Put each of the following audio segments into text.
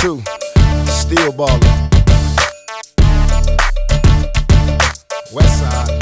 2, still ballin'. Westside.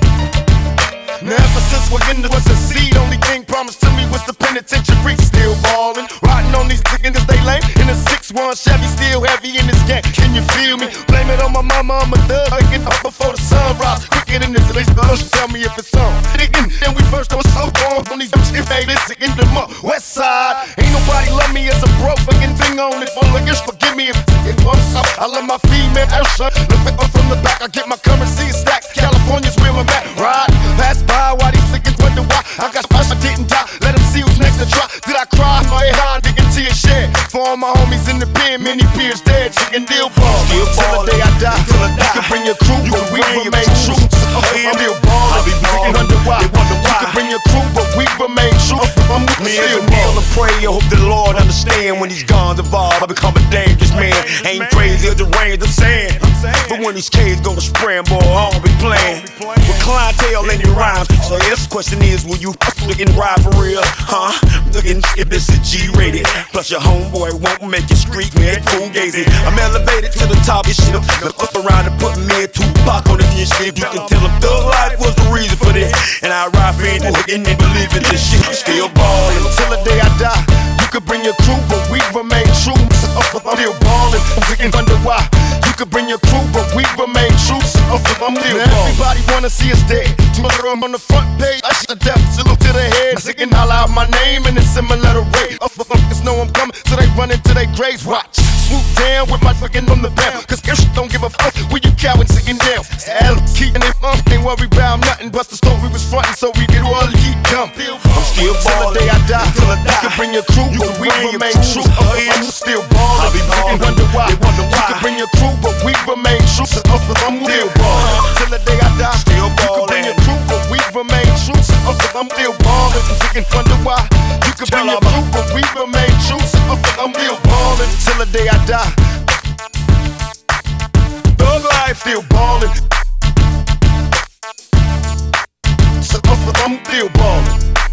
Now ever since Wagenda was a seed, only thing promised to me was the penitentiary. Still ballin', riding on these chickens cause they lame. In a 6-1 Chevy, still heavy in this game. Can you feel me? Blame it on my mama, I'm a thug. I get up before the sunrise. Quicker than this, at least don't tell me if it's on. Then we first was so born on these shit, baby. This in the West Side. Ain't nobody love me as a broke fucking thing on it. Well, I guess forgive me if it was up. I love my female son. Look from the back, I get my currency stacks. California's where I'm at. Ride, pass by while these niggas wonder why. I got spice, I didn't die. Let them see who's next to try. Did I cry? My head high, dig into your shed. For all my homies in the pen, many peers dead. Chicken deal ball. Till the day I die. You can bring your crew, but we remain true. Still ballin'. Niggas wonder why. You can bring your crew, but we remain true. I'm still ballin'. Pray, I hope the Lord understand. When these guns evolve, I become a dangerous man. Ain't crazy or deranged, I'm saying. But when these kids go to spraying, boy, I don't be playing with clientele in your rhymes. So yes, question is, will you looking ride for real? Huh? Looking if this is G-rated. Plus your homeboy won't make it street, man. Cool gazing. I'm elevated to the top. This shit up around and put me in Tupac on the shit. You can tell them thug life was the reason for this. And I ride for it and believe in this shit. I'm still ballin'. Till the day I die. You could bring your crew, but we remain true. I'm still ballin'. I'm wonder why. You could bring your crew, but we remain true. I'm still ballin'. Everybody wanna see us dead. Tomorrow I'm on the front page. I shit the death, salute to the head. I sing and holler out my name in a similar way. Cause know I'm coming, so they run into their graves. Watch, swoop down with my fucking on the bell. Cause girls don't give a fuck when you cowards sitting down. Hell, keeping it up, ain't worry about nothing. But the story was frontin', so we get all the heat come. I'm still ballin'. Till the day I die. You can bring your crew, but we remain true. I'm still ballin'. They wonder why. You can bring your crew, but we remain true. I'm still ballin'. Till the day I die. Still ballin'. You can bring your crew, but we remain true. I'm still ballin'. You can wonder why. You can bring your crew, but we remain true. I'm still ballin'. Till the day I die. Thug life, still ballin'. I'm still ballin'.